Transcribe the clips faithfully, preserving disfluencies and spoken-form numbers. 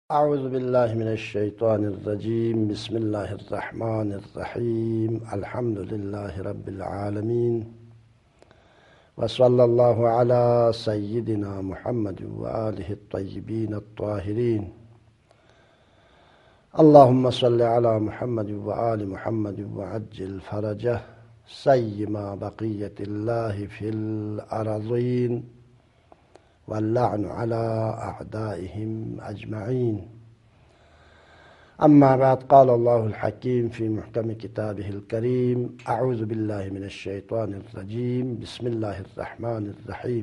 اعوذ باللہ من الشیطان الرجیم بسم اللہ الرحمن الرحیم الحمد للہ رب العالمین وصلی اللہ علی سیدنا محمد وآلہ الطیبین الطاہرین اللہم صلی علی محمد وآل محمد وعجل فرجہ سیما بقیت اللہ فی الارضین واللعن على أعدائهم أجمعين. أما بعد، قال الله الحكيم في محكم كتابه الكريم: أعوذ بالله من الشيطان الرجيم بسم الله الرحمن الرحيم.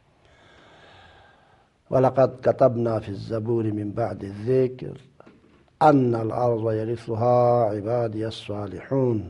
ولقد كتبنا في الزبور من بعد الذكر أن الأرض يرثها عبادي الصالحون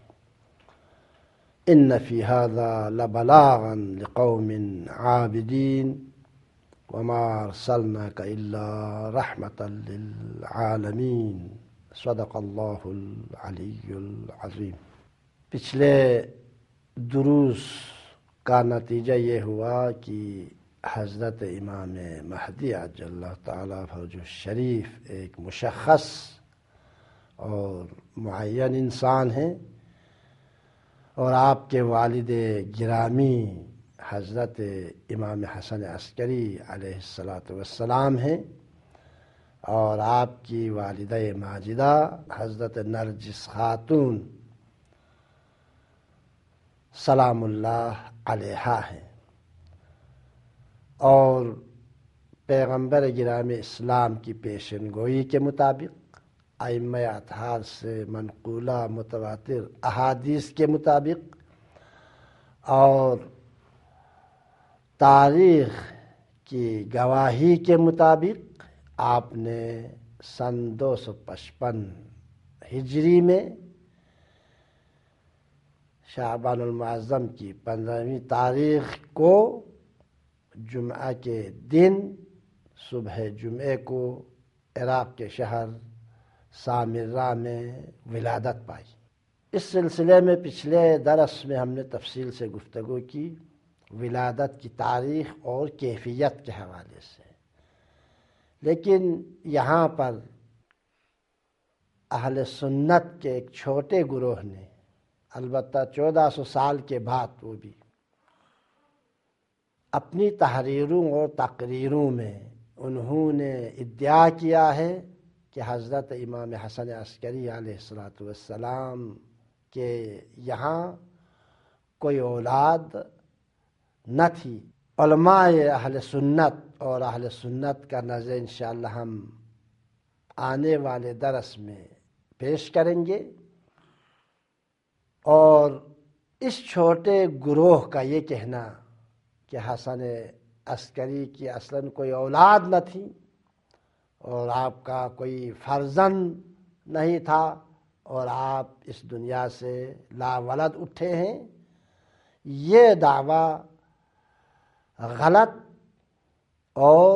إن في هذا لبلاغا لقوم عابدين وما ارسلناک الا رحمۃ للعالمین. صدق اللہ العلی العظیم. پچھلے دروس کا نتیجہ یہ ہوا کہ حضرت امام مہدی عجل اللہ تعالیٰ فرجہ الشریف ایک مشخص اور معین انسان ہیں، اور آپ کے والد گرامی حضرت امام حسن عسکری علیہ الصلاۃ والسلام ہیں، اور آپ کی والدہ ماجدہ حضرت نرجس خاتون سلام اللہ علیہا ہیں، اور پیغمبر گرامی اسلام کی پیشن گوئی کے مطابق ائمہ اطہار سے منقولہ متواتر احادیث کے مطابق اور تاریخ کی گواہی کے مطابق آپ نے سن دو سو پچپن ہجری میں شعبان المعظم کی پندرہویں تاریخ کو جمعہ کے دن صبح جمعے کو عراق کے شہر سامرہ میں ولادت پائی. اس سلسلے میں پچھلے درس میں ہم نے تفصیل سے گفتگو کی ولادت کی تاریخ اور کیفیت کے حوالے سے، لیکن یہاں پر اہل سنت کے ایک چھوٹے گروہ نے، البتہ چودہ سو سال کے بعد وہ بھی، اپنی تحریروں اور تقریروں میں انہوں نے ادعا کیا ہے کہ حضرت امام حسن عسکری علیہ الصلاۃ والسلام کے یہاں کوئی اولاد نہ تھی. علماء اہل سنت اور اہل سنت کا نظر انشاءاللہ ہم آنے والے درس میں پیش کریں گے، اور اس چھوٹے گروہ کا یہ کہنا کہ حسن عسکری کی اصلاً کوئی اولاد نہ تھی اور آپ کا کوئی فرزند نہیں تھا اور آپ اس دنیا سے لا ولد اٹھے ہیں، یہ دعویٰ غلط اور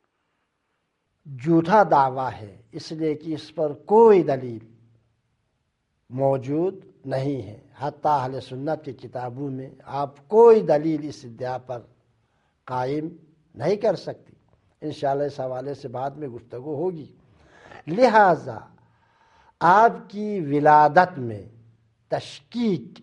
جھوٹا دعویٰ ہے، اس لیے کہ اس پر کوئی دلیل موجود نہیں ہے. حتیٰ اہل سنت کی کتابوں میں آپ کوئی دلیل اس ادعا پر قائم نہیں کر سکتی. انشاءاللہ اس حوالے سے بعد میں گفتگو ہوگی. لہذا آپ کی ولادت میں تشکیک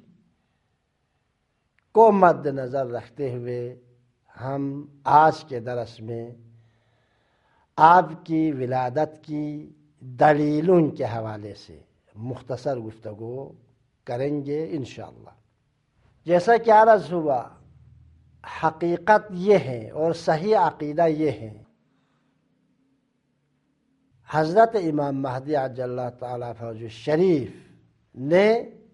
کو مد نظر رکھتے ہوئے ہم آج کے درس میں آپ کی ولادت کی دلیلوں کے حوالے سے مختصر گفتگو کریں گے انشاءاللہ. جیسا کہ عرض ہوا، حقیقت یہ ہے اور صحیح عقیدہ یہ ہے، حضرت امام مہدی عجل اللہ تعالیٰ فرجہ الشریف نے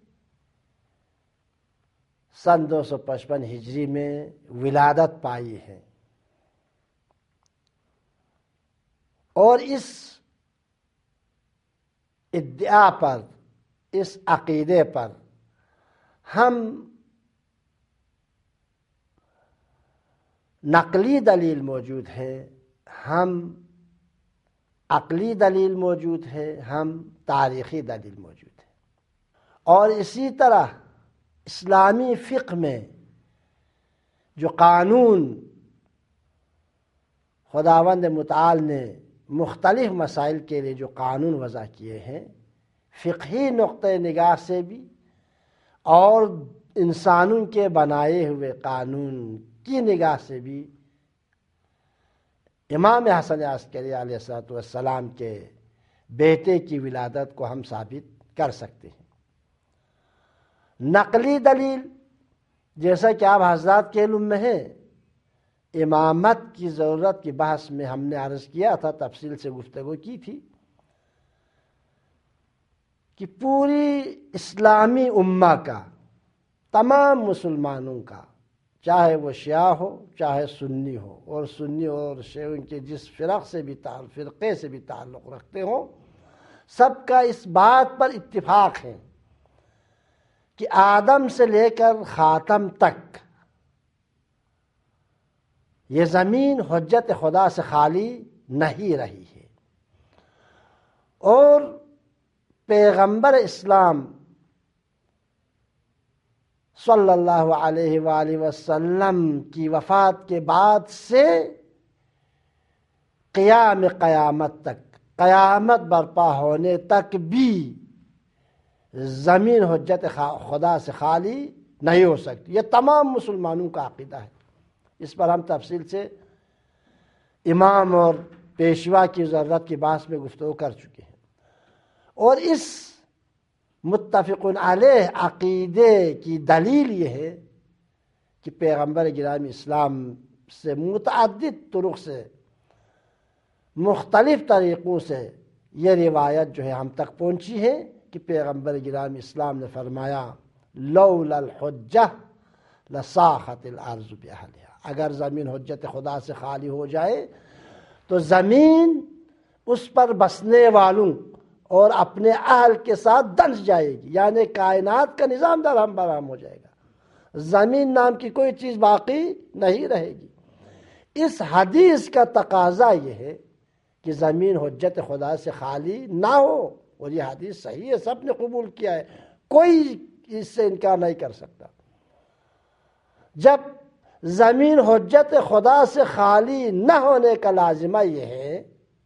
سن دو سو پچپن ہجری میں ولادت پائی ہے، اور اس ادعا پر، اس عقیدے پر ہم نقلی دلیل موجود ہے، ہم عقلی دلیل موجود ہے، ہم تاریخی دلیل موجود ہے، اور اسی طرح اسلامی فقہ میں جو قانون خداوند متعال نے مختلف مسائل کے لیے جو قانون وضع کیے ہیں، فقہی نقطۂ نگاہ سے بھی اور انسانوں کے بنائے ہوئے قانون کی نگاہ سے بھی، امام حسن عسکری علیہ الصلوۃ والسلام کے بیٹے کی ولادت کو ہم ثابت کر سکتے ہیں۔ نقلی دلیل، جیسا کہ آپ حضرات کے علم میں ہے، امامت کی ضرورت کی بحث میں ہم نے عرض کیا تھا، تفصیل سے گفتگو کی تھی کہ پوری اسلامی امہ کا، تمام مسلمانوں کا، چاہے وہ شیعہ ہو چاہے سنی ہو، اور سنی اور شیعوں کے جس فرق سے بھی فرقے سے بھی تعلق رکھتے ہوں، سب کا اس بات پر اتفاق ہے کہ آدم سے لے کر خاتم تک یہ زمین حجت خدا سے خالی نہیں رہی ہے، اور پیغمبر اسلام صلی اللہ علیہ وآلہ وسلم کی وفات کے بعد سے قیام قیامت تک، قیامت برپا ہونے تک بھی زمین حجت خدا سے خالی نہیں ہو سکتی۔ یہ تمام مسلمانوں کا عقیدہ ہے۔ اس پر ہم تفصیل سے امام اور پیشوا کی ضرورت کی بحث میں گفتگو کر چکے ہیں، اور اس متفق علیہ عقیدے کی دلیل یہ ہے کہ پیغمبر گرامی اسلام سے متعدد طرق سے، مختلف طریقوں سے یہ روایت جو ہے ہم تک پہنچی ہے کہ پیغمبر گرامی اسلام نے فرمایا لولا الحجہ لصاخت الارض باہلہا، اگر زمین حجت خدا سے خالی ہو جائے تو زمین اس پر بسنے والوں اور اپنے اہل کے ساتھ دنس جائے گی، یعنی کائنات کا نظام درہم برہم ہو جائے گا، زمین نام کی کوئی چیز باقی نہیں رہے گی۔ اس حدیث کا تقاضا یہ ہے کہ زمین حجت خدا سے خالی نہ ہو، اور یہ حدیث صحیح ہے، سب نے قبول کیا ہے، کوئی اس سے انکار نہیں کر سکتا۔ جب زمین حجت خدا سے خالی نہ ہونے کا لازمہ یہ ہے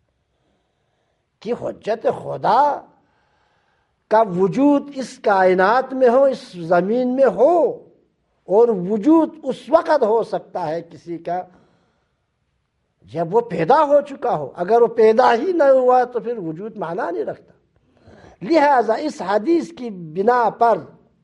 کہ حجت خدا کا وجود اس کائنات میں ہو، اس زمین میں ہو، اور وجود اس وقت ہو سکتا ہے کسی کا جب وہ پیدا ہو چکا ہو، اگر وہ پیدا ہی نہ ہوا تو پھر وجود معنی نہیں رکھتا۔ لہذا اس حدیث کی بنا پر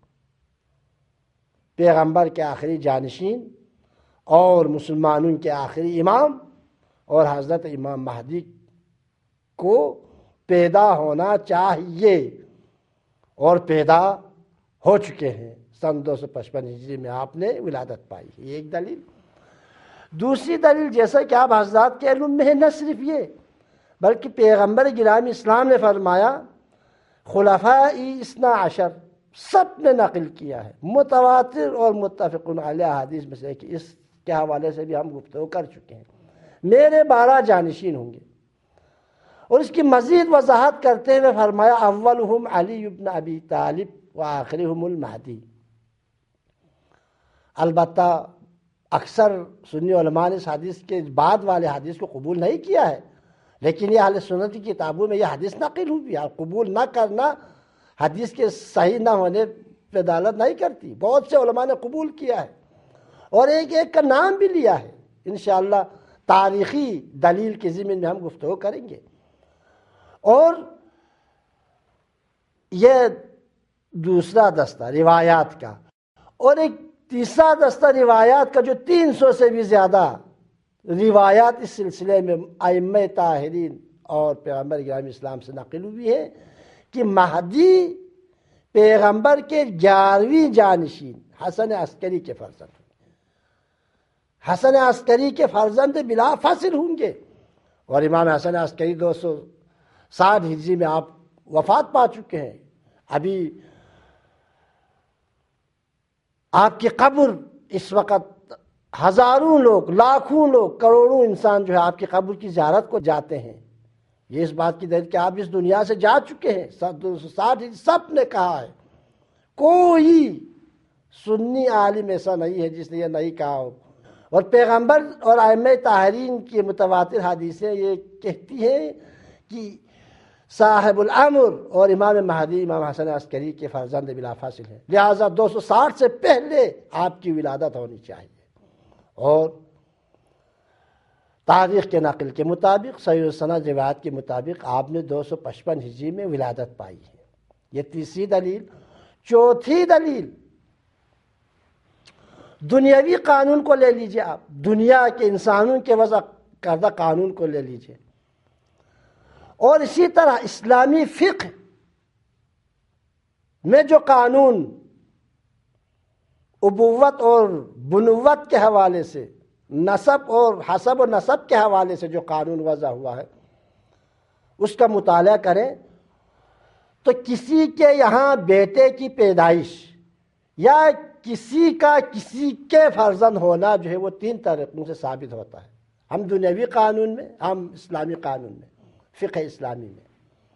پیغمبر کے آخری جانشین اور مسلمانوں کے آخری امام اور حضرت امام مہدی کو پیدا ہونا چاہیے، اور پیدا ہو چکے ہیں۔ سن دو سو پچپن ہجری میں آپ نے ولادت پائی ہے، یہ ایک دلیل۔ دوسری دلیل، جیسا کہ آپ حضرات کے علم میں ہے، نہ صرف یہ بلکہ پیغمبر گرامی اسلام نے فرمایا خلفائی اثنا عشر، سب نے نقل کیا ہے، متواتر اور متفق علیہ حدیث میں سے، کہ اس کے حوالے سے بھی ہم گفتگو کر چکے ہیں، میرے بارہ جانشین ہوں گے، اور اس کی مزید وضاحت کرتے ہوئے فرمایا اولہم علی بن ابی طالب و آخرہم المہدی۔ البتہ اکثر سنی علماء نے اس حدیث کے بعد والے حدیث کو قبول نہیں کیا ہے، لیکن یہ اہل سنت کی کتابوں میں یہ حدیث نقل ہوئی ہے، قبول نہ کرنا حدیث کے صحیح نہ ہونے پہ دلالت نہیں کرتی، بہت سے علماء نے قبول کیا ہے، اور ایک ایک کا نام بھی لیا ہے۔ انشاءاللہ تاریخی دلیل کے ضمن میں ہم گفتگو کریں گے۔ اور یہ دوسرا دستہ روایات کا، اور ایک تیسرا دستہ روایات کا جو تین سو سے بھی زیادہ روایات اس سلسلے میں ائمہ طاہرین اور پیغمبر گرامی اسلام سے نقل ہوئی ہے کہ مہدی پیغمبر کے گیارہویں جانشین حسن عسکری کے فرزند ہوں گے، حسن عسکری کے فرزند بلا فاصل ہوں گے، اور امام حسن عسکری دو سو ساٹھ ہجری میں آپ وفات پا چکے ہیں۔ ابھی آپ کی قبر اس وقت ہزاروں لوگ، لاکھوں لوگ، کروڑوں انسان جو ہے آپ کی قبر کی زیارت کو جاتے ہیں۔ یہ اس بات کی دلیل کہ آپ اس دنیا سے جا چکے ہیں۔ ساتھ ہی سب نے کہا ہے، کوئی سنی عالم ایسا نہیں ہے جس نے یہ نہیں کہا ہو، اور پیغمبر اور ائمہ طاہرین کی متواتر حدیثیں یہ کہتی ہیں کہ صاحب الامر اور امام مہدی امام حسن عسکری کے فرزند بلا فاصل ہیں، لہٰذا دو سو ساٹھ سے پہلے آپ کی ولادت ہونی چاہیے۔ اور تاریخ کے نقل کے مطابق صحیح السند روایت کے مطابق آپ نے دو سو پچپن ہجری میں ولادت پائی ہے۔ یہ تیسری دلیل۔ چوتھی دلیل، دنیاوی قانون کو لے لیجئے، آپ دنیا کے انسانوں کے وضع کردہ قانون کو لے لیجئے، اور اسی طرح اسلامی فقہ میں جو قانون ابوت اور بنوت کے حوالے سے، نسب اور حسب و نسب کے حوالے سے جو قانون وضع ہوا ہے، اس کا مطالعہ کریں تو کسی کے یہاں بیٹے کی پیدائش یا کسی کا کسی کے فرزند ہونا جو ہے وہ تین طریقوں سے ثابت ہوتا ہے، ہم دنیاوی قانون میں، ہم اسلامی قانون میں، فقہ اسلامی میں۔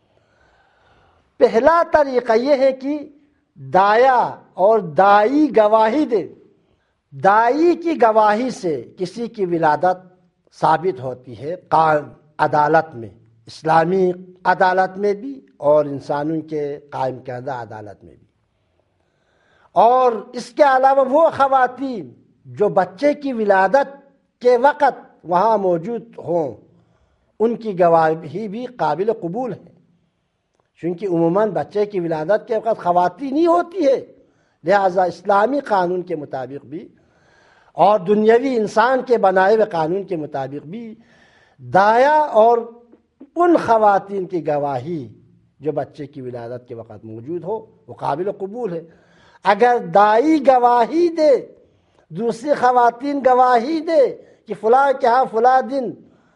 پہلا طریقہ یہ ہے کہ دایا اور دائی گواہی دے، دائی کی گواہی سے کسی کی ولادت ثابت ہوتی ہے عدالت میں، اسلامی عدالت میں بھی اور انسانوں کے قائم کردہ عدالت میں بھی۔ اور اس کے علاوہ وہ خواتین جو بچے کی ولادت کے وقت وہاں موجود ہوں، ان کی گواہی بھی قابل قبول ہے، چونکہ عموماً بچے کی ولادت کے وقت خواتین ہی ہوتی ہے، لہذا اسلامی قانون کے مطابق بھی اور دنیاوی انسان کے بنائے ہوئے قانون کے مطابق بھی دایا اور ان خواتین کی گواہی جو بچے کی ولادت کے وقت موجود ہو وہ قابل قبول ہے۔ اگر دائی گواہی دے، دوسری خواتین گواہی دے کہ فلاں کے ہاں فلاں دن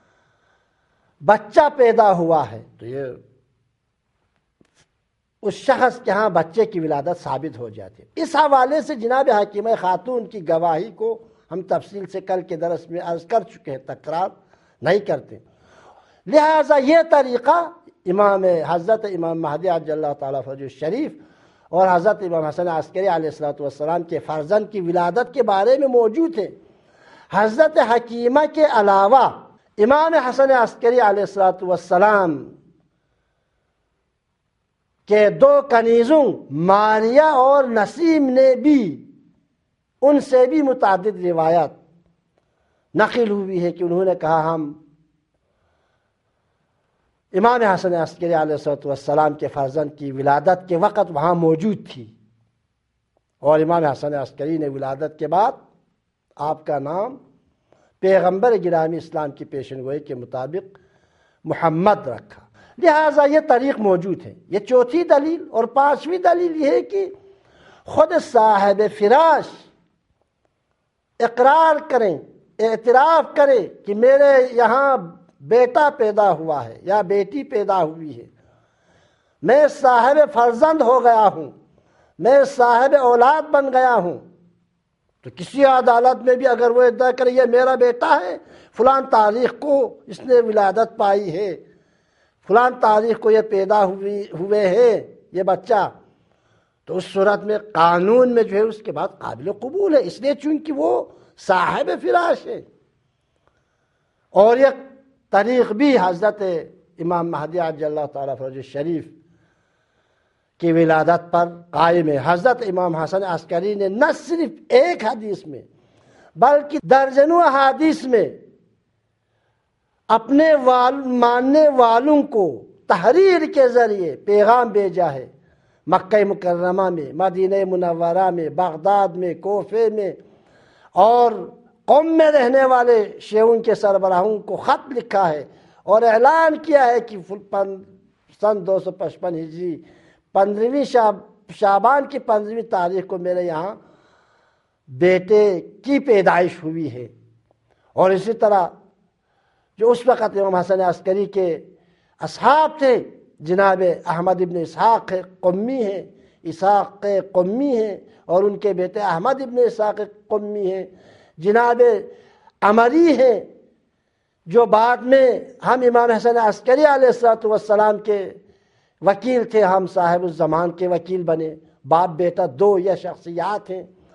بچہ پیدا ہوا ہے، تو یہ اس شخص کے ہاں بچے کی ولادت ثابت ہو جاتی ہے۔ اس حوالے سے جناب حکیمہ خاتون کی گواہی کو ہم تفصیل سے کل کے درس میں عرض کر چکے ہیں، تکرار نہیں کرتے۔ لہٰذا یہ طریقہ امام حضرت امام مہدی عجل اللہ تعالیٰ فرجہ الشریف اور حضرت امام حسن عسکری علیہ الصلوۃ والسلام کے فرزند کی ولادت کے بارے میں موجود ہے۔ حضرت حکیمہ کے علاوہ امام حسن عسکری علیہ الصلوۃ والسلام کے دو کنیزوں ماریہ اور نسیم نے بھی، ان سے بھی متعدد روایات نقل ہوئی ہے کہ انہوں نے کہا ہم امام حسن عسکری علیہ الصلوۃ والسلام کے فرزند کی ولادت کے وقت وہاں موجود تھی، اور امام حسن عسکری نے ولادت کے بعد آپ کا نام پیغمبر گرامی اسلام کی پیشن گوئی کے مطابق محمد رکھا۔ لہٰذا یہ طریق موجود ہے۔ یہ چوتھی دلیل۔ اور پانچویں دلیل یہ ہے کہ خود صاحب فراش اقرار کریں، اعتراف کرے کہ میرے یہاں بیٹا پیدا ہوا ہے یا بیٹی پیدا ہوئی ہے، میں صاحب فرزند ہو گیا ہوں، میں صاحب اولاد بن گیا ہوں، تو کسی عدالت میں بھی اگر وہ ادعا کرے یہ میرا بیٹا ہے، فلاں تاریخ کو اس نے ولادت پائی ہے، فلاں تاریخ کو یہ پیدا ہوئی ہوئے ہیں یہ بچہ، تو اس صورت میں قانون میں جو ہے اس کے بعد قابل قبول ہے، اس لیے چونکہ وہ صاحب فراش ہے۔ اور یہ طریق بھی حضرت امام مہدی عجل اللہ تعالیٰ فرجہ الشریف کی ولادت پر قائم ہے۔ حضرت امام حسن عسکری نے نہ صرف ایک حدیث میں بلکہ درجنوں احادیث میں اپنے وال ماننے والوں کو تحریر کے ذریعے پیغام بھیجا ہے، مکہ مکرمہ میں، مدینہ منورہ میں، بغداد میں، کوفے میں، اور قوم میں رہنے والے شیعوں کے سربراہوں کو خط لکھا ہے اور اعلان کیا ہے کہ سن دو سو پچپن ہجری پندرہویں شعبان کی پندرہویں تاریخ کو میرے یہاں بیٹے کی پیدائش ہوئی ہے۔ اور اسی طرح جو اس وقت امام حسن عسکری کے اصحاب تھے، جناب احمد ابن اسحاق قمی ہیں، اسحاق قمی ہیں، اور ان کے بیٹے احمد ابن اسحاق قمی ہیں، جناب عمری ہیں، جو بعد میں ہم امام حسن عسکری علیہ الصلوۃ والسلام کے وکیل تھے، ہم صاحب الزمان کے وکیل بنے، باپ بیٹا دو یہ شخصیات ہیں۔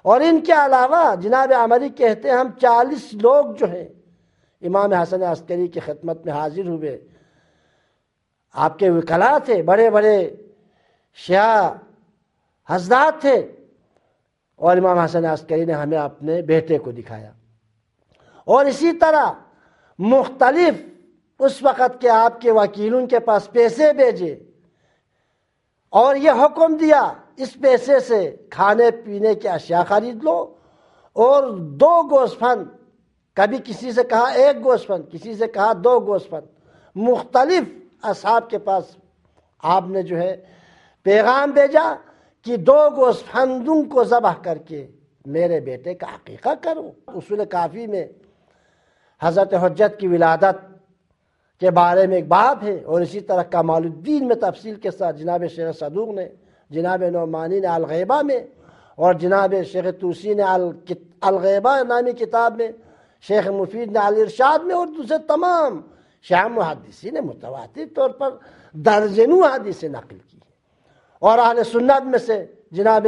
اور ان کے علاوہ جناب عمری کہتے ہیں ہم چالیس لوگ جو ہیں امام حسن عسکری کی خدمت میں حاضر ہوئے، آپ کے وکلاء تھے، بڑے بڑے شیعہ حضرات تھے، اور امام حسن عسکری نے ہمیں اپنے بیٹے کو دکھایا۔ اور اسی طرح مختلف اس وقت کے آپ کے وکیلوں کے پاس پیسے بھیجے اور یہ حکم دیا اس پیسے سے کھانے پینے کی اشیاء خرید لو، اور دو گوسفند، کبھی کسی سے کہا ایک گوسفند، کسی سے کہا دو گوسفند، مختلف اصحاب کے پاس آپ نے جو ہے پیغام بھیجا کہ دو گوسفندوں کو ذبح کر کے میرے بیٹے کا عقیقہ کرو۔ اصول کافی میں حضرت حجت کی ولادت کے بارے میں ایک باب ہے، اور اسی طرح کمال الدین میں تفصیل کے ساتھ جناب شیخ صدوق نے، جناب نعمانی نے الغیبہ میں، اور جناب شیخ توسی نے الغیبہ نامی کتاب میں، شیخ مفید نے الارشاد میں، اور دوسرے تمام شیعہ محدثین نے متواتر طور پر درجنوں حدیثیں نقل کی ہیں۔ اور اہل سنت میں سے جناب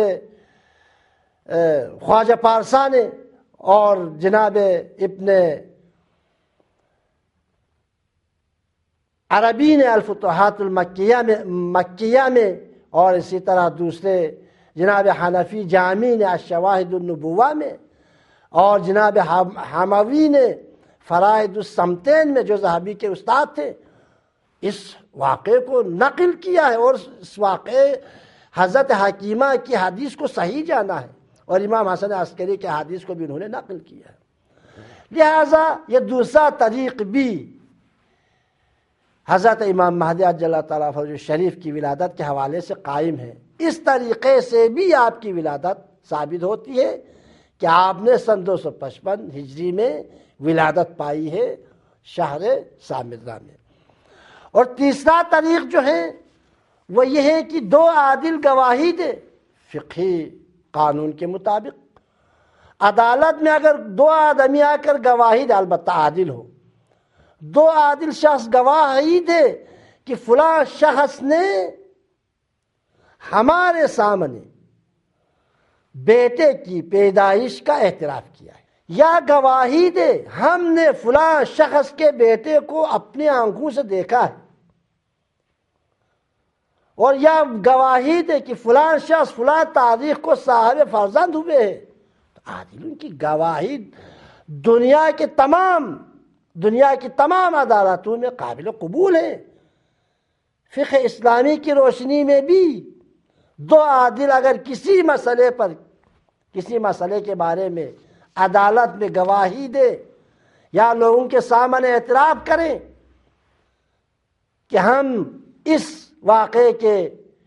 خواجہ پارسا نے اور جناب ابن عربی نے الفتوحات المکیہ میں مکیہ میں، اور اسی طرح دوسرے جناب حنفی جامی نے الشواہد النبوہ میں، اور جناب حموی نے فرائد السمتین میں جو ذہبی کے استاد تھے، اس واقعے کو نقل کیا ہے، اور اس واقعے حضرت حکیمہ کی حدیث کو صحیح جانا ہے، اور امام حسن عسکری کے حدیث کو بھی انہوں نے نقل کیا ہے۔ لہذا یہ دوسرا طریق بھی حضرت امام مہدی عجل اللہ تعالیٰ فرجہ شریف کی ولادت کے حوالے سے قائم ہے۔ اس طریقے سے بھی آپ کی ولادت ثابت ہوتی ہے کہ آپ نے سن دو سو پچپن ہجری میں ولادت پائی ہے شہر سامرہ میں۔ اور تیسرا طریق جو ہے وہ یہ ہے کہ دو عادل گواہی دے فقہی قانون کے مطابق۔ عدالت میں اگر دو آدمی آ کر گواہی دے، البتہ عادل ہو، دو عادل شخص گواہی دے کہ فلاں شخص نے ہمارے سامنے بیٹے کی پیدائش کا اعتراف کیا ہے، یا گواہی دے ہم نے فلاں شخص کے بیٹے کو اپنی آنکھوں سے دیکھا ہے، اور یا گواہی دے کہ فلاں شخص فلاں تاریخ کو صاحب فرزند ہوئے ہیں، تو عادلوں کی گواہی دنیا کے تمام دنیا کی تمام عدالتوں میں قابل قبول ہے۔ فقہ اسلامی کی روشنی میں بھی دو عادل اگر کسی مسئلے پر کسی مسئلے کے بارے میں عدالت میں گواہی دے یا لوگوں کے سامنے اعتراف کریں کہ ہم اس واقعے کے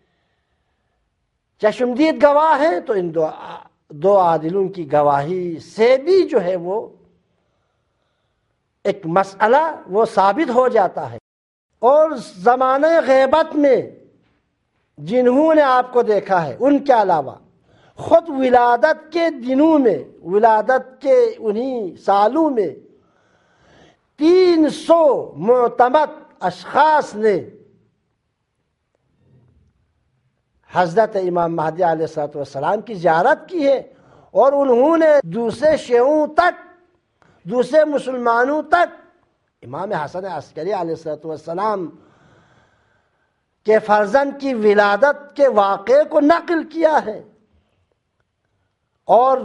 چشمدید گواہ ہیں، تو ان دو دو عادلوں کی گواہی سے بھی جو ہے وہ ایک مسئلہ وہ ثابت ہو جاتا ہے۔ اور زمانہ غیبت میں جنہوں نے آپ کو دیکھا ہے ان کے علاوہ خود ولادت کے دنوں میں، ولادت کے انہی سالوں میں تین سو معتمد اشخاص نے حضرت امام مہدی علیہ السلام کی زیارت کی ہے، اور انہوں نے دوسرے شیعوں تک، دوسرے مسلمانوں تک امام حسن عسکری علیہ السلام کے فرزند کی ولادت کے واقعے کو نقل کیا ہے، اور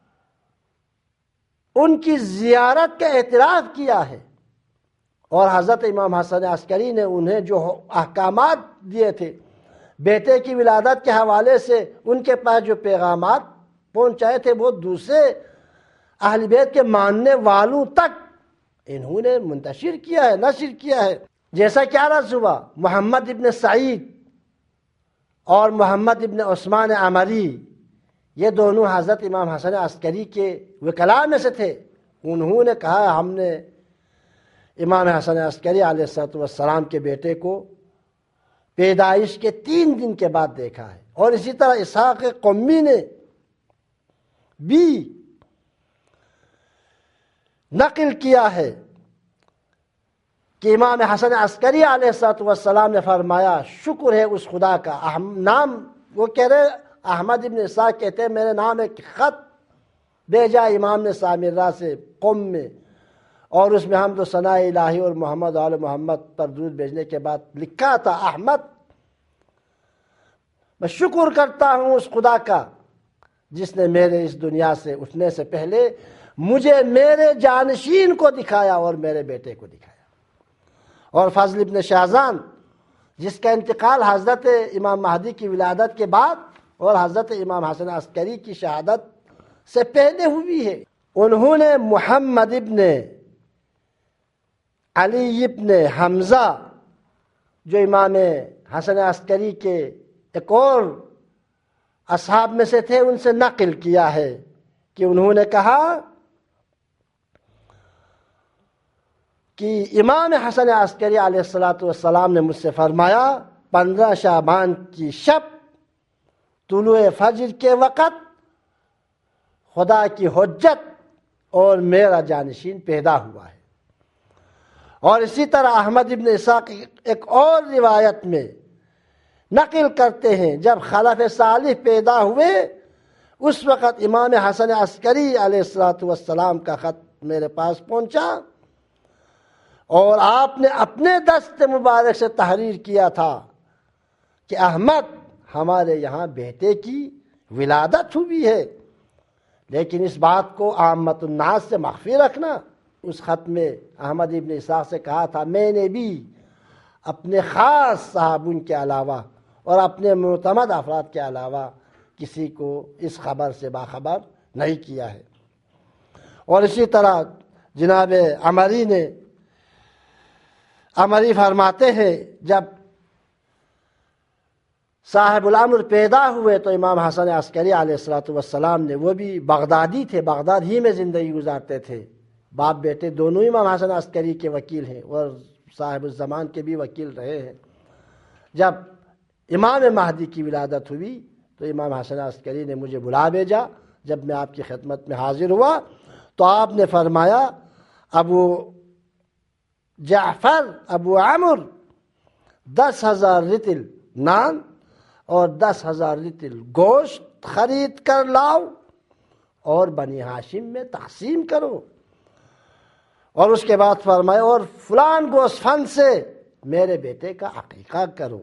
ان کی زیارت کا اعتراف کیا ہے۔ اور حضرت امام حسن عسکری نے انہیں جو احکامات دیے تھے بیٹے کی ولادت کے حوالے سے، ان کے پاس جو پیغامات پہنچائے تھے وہ دوسرے اہل بیت کے ماننے والوں تک انہوں نے منتشر کیا ہے، نشر کیا ہے۔ جیسا کہ عرض ہوا، محمد ابن سعید اور محمد ابن عثمان عمری، یہ دونوں حضرت امام حسن عسکری کے وکلاء میں سے تھے۔ انہوں نے کہا ہم نے امام حسن عسکری علیہ السلام کے بیٹے کو پیدائش کے تین دن کے بعد دیکھا ہے۔ اور اسی طرح اسحاق قمی نے بھی نقل کیا ہے کہ امام حسن عسکری علیہ السلام نے فرمایا شکر ہے اس خدا کا، نام وہ کہہ رہے احمد ابن اسحاق کہتے ہیں میرے نام ایک خط بھیجا امام نے سامرہ سے قم میں، اور اس میں حمد و ثناء الہی اور محمد آل محمد پر درود بھیجنے کے بعد لکھا تھا، احمد میں شکر کرتا ہوں اس خدا کا جس نے میرے اس دنیا سے اٹھنے سے پہلے مجھے میرے جانشین کو دکھایا اور میرے بیٹے کو دکھایا۔ اور فضل ابن شاہزان جس کا انتقال حضرت امام مہدی کی ولادت کے بعد اور حضرت امام حسن عسکری کی شہادت سے پہلے ہوئی ہے، انہوں نے محمد ابن علی ابن حمزہ جو امام حسن عسکری کے ایک اور اصحاب میں سے تھے، ان سے نقل کیا ہے کہ انہوں نے کہا کہ امام حسن عسکری علیہ الصلوۃ والسلام نے مجھ سے فرمایا، پندرہ شعبان کی شب طلوع فجر کے وقت خدا کی حجت اور میرا جانشین پیدا ہوا ہے۔ اور اسی طرح احمد ابن اسحاق ایک اور روایت میں نقل کرتے ہیں، جب خلف صالح پیدا ہوئے اس وقت امام حسن عسکری علیہ الصلوۃ والسلام کا خط میرے پاس پہنچا اور آپ نے اپنے دست مبارک سے تحریر کیا تھا کہ احمد ہمارے یہاں بیٹے کی ولادت ہوئی ہے، لیکن اس بات کو عامت الناس سے مخفی رکھنا۔ اس خط میں احمد ابن اسحاق سے کہا تھا، میں نے بھی اپنے خاص صحابوں کے علاوہ اور اپنے معتمد افراد کے علاوہ کسی کو اس خبر سے باخبر نہیں کیا ہے۔ اور اسی طرح جناب عمری نے عمری فرماتے ہیں، جب صاحب الامر پیدا ہوئے تو امام حسن عسکری علیہ الصلوۃ والسلام نے، وہ بھی بغدادی تھے، بغداد ہی میں زندگی گزارتے تھے، باپ بیٹے دونوں امام حسن عسکری کے وکیل ہیں اور صاحب الزمان کے بھی وکیل رہے ہیں۔ جب امام مہدی کی ولادت ہوئی تو امام حسن عسکری نے مجھے بلا بھیجا۔ جب میں آپ کی خدمت میں حاضر ہوا تو آپ نے فرمایا، ابو جعفر ابو عمر دس ہزار رتل نان اور دس ہزار رتل گوشت خرید کر لاؤ اور بنی ہاشم میں تقسیم کرو۔ اور اس کے بعد فرمایا، اور فلان گوشت فن سے میرے بیٹے کا عقیقہ کرو۔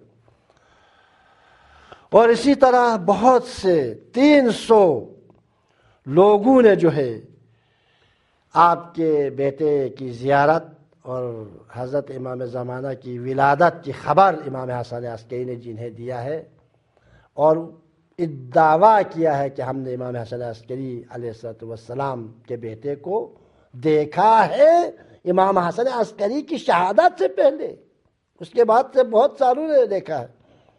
اور اسی طرح بہت سے تین سو لوگوں نے جو ہے آپ کے بیٹے کی زیارت اور حضرت امام زمانہ کی ولادت کی خبر امام حسن عسکری نے جنہیں دیا ہے، اور ادعا کیا ہے کہ ہم نے امام حسن عسکری علیہ الصلوۃ والسلام کے بیٹے کو دیکھا ہے امام حسن عسکری کی شہادت سے پہلے، اس کے بعد سے بہت سالوں نے دیکھا ہے۔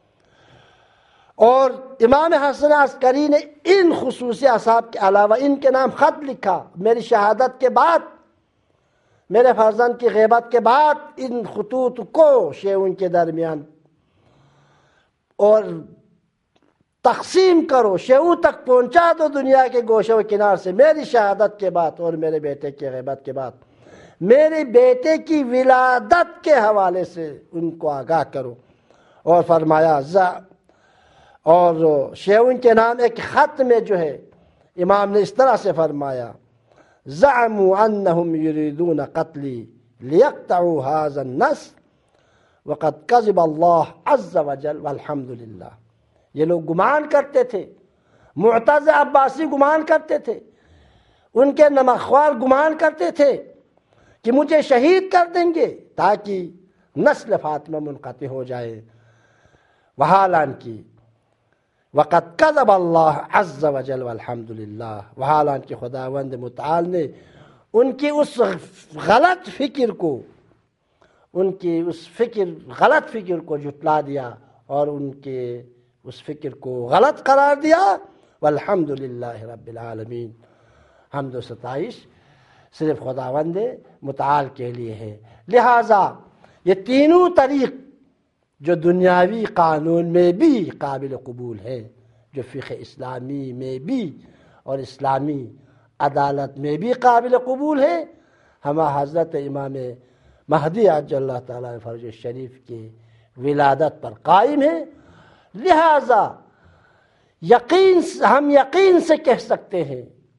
اور امام حسن عسکری نے ان خصوصی اصحاب کے علاوہ ان کے نام خط لکھا، میری شہادت کے بعد، میرے فرزند کی غیبت کے بعد ان خطوط کو شیعوں کے درمیان اور تقسیم کرو، شیعوں تک پہنچا دو دنیا کے گوشے و کنار سے، میری شہادت کے بعد اور میرے بیٹے کی غیبت کے بعد میرے بیٹے کی ولادت کے حوالے سے ان کو آگاہ کرو۔ اور فرمایا ز اور شیعوں کے نام ایک خط میں جو ہے امام نے اس طرح سے فرمایا، زعموا انہم یریدون قتلی لیقطعوا هذا النسل وقد کذب اللہ عز وجل والحمد للہ۔ یہ لوگ گمان کرتے تھے، معتز عباسی گمان کرتے تھے، ان کے نمخوار گمان کرتے تھے کہ مجھے شہید کر دیں گے تاکہ نسل فاطمہ منقطع ہو جائے، وحالانکہ وقد کذب اللہ عز وجل والحمد للہ، وحالانکہ خداوند متعال نے ان کی اس غلط فکر کو ان کی اس فکر غلط فکر کو جھٹلا دیا اور ان کے اس فکر کو غلط قرار دیا۔ والحمد للہ رب العالمین، حمد و ستائش صرف خداوند متعال کے لیے ہے۔ لہٰذا یہ تینوں طریق جو دنیاوی قانون میں بھی قابل قبول ہے، جو فقہ اسلامی میں بھی اور اسلامی عدالت میں بھی قابل قبول ہے، ہم حضرت امام مہدی عجل اللہ تعالیٰ فرج الشریف کی ولادت پر قائم ہیں۔ لہٰذا یقین ہم یقین سے کہہ سکتے ہیں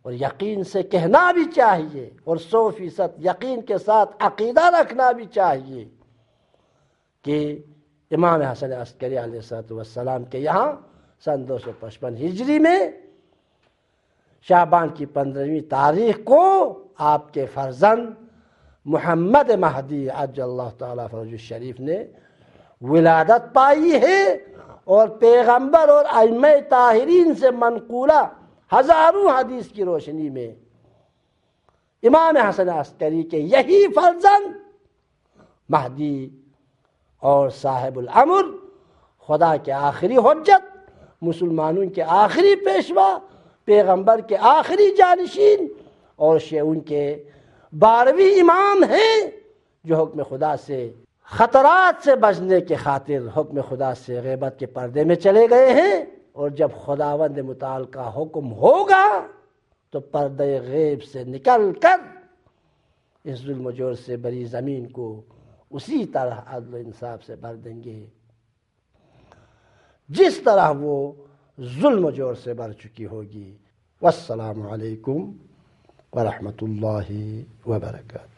اور یقین سے کہنا بھی چاہیے، اور سو فیصد یقین کے ساتھ عقیدہ رکھنا بھی چاہیے کہ امام حسن عسکری علیہ الصلوۃ والسلام کے یہاں سن دو سو پچپن ہجری میں شعبان کی پندرہویں تاریخ کو آپ کے فرزند محمد مہدی عجل اللہ تعالیٰ فرجہ الشریف نے ولادت پائی ہے، اور پیغمبر اور ائمہ طاہرین سے منقولہ ہزاروں حدیث کی روشنی میں امام حسن عسکری کے یہی فرزند مہدی اور صاحب الامر، خدا کے آخری حجت، مسلمانوں کے آخری پیشوا، پیغمبر کے آخری جانشین اور شیعوں کے بارہویں امام ہیں، جو حکم خدا سے خطرات سے بچنے کے خاطر حکم خدا سے غیبت کے پردے میں چلے گئے ہیں، اور جب خداوند متعال کا حکم ہوگا تو پردے غیب سے نکل کر اس ظلم و جور سے بری زمین کو اسی طرح عدل و انصاف سے بھر دیں گے جس طرح وہ ظلم و جور سے بھر چکی ہوگی۔ والسلام علیکم ورحمۃ اللہ وبرکاتہ۔